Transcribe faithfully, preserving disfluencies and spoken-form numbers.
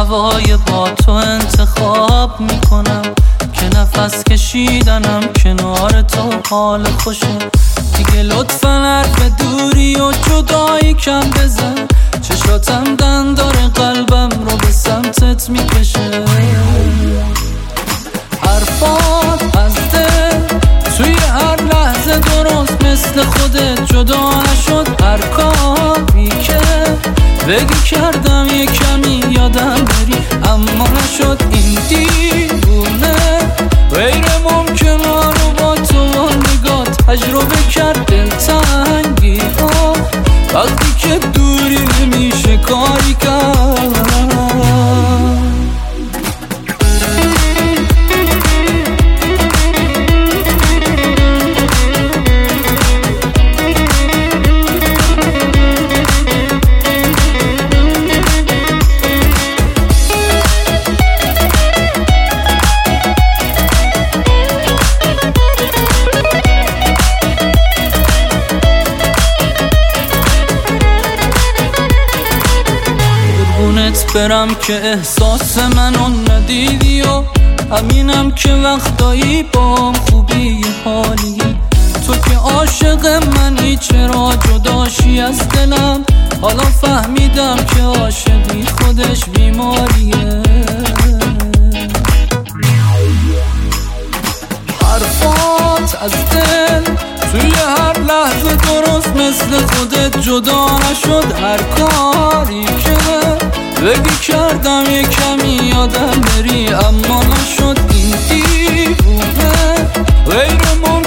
هوای با تو انتخاب میکنم که نفس کشیدنم کنار تو حال خوشه. دیگه لطفاً حرف دوری و جدایی کم بزن، چشاتم دندار قلبم رو به سمتت میکشه. حرفات از دل توی هر لحظه درست مثل خودت جدا نشد. هر کاری که بگی کردم یه کمی یادم بری اما نشد. این دیوونه غیر ممکن رو با تو نگاه تجربه کرد. دلتنگی ها وقتی که دوری نمیشه کاری کرد. برم که احساس منو ندیدی و همینم که وقتایی با خوبی حالی. تو که عاشق منی چرا جداشی از دلم؟ حالا فهمیدم که عاشقی خودش بیماریه. حرفات از دل توی هر لحظه درست مثل خودت جدا نشد. هر کاری که بگی کردم یه کمی یادم بری اما نشد. این دیوونه غیر ممکن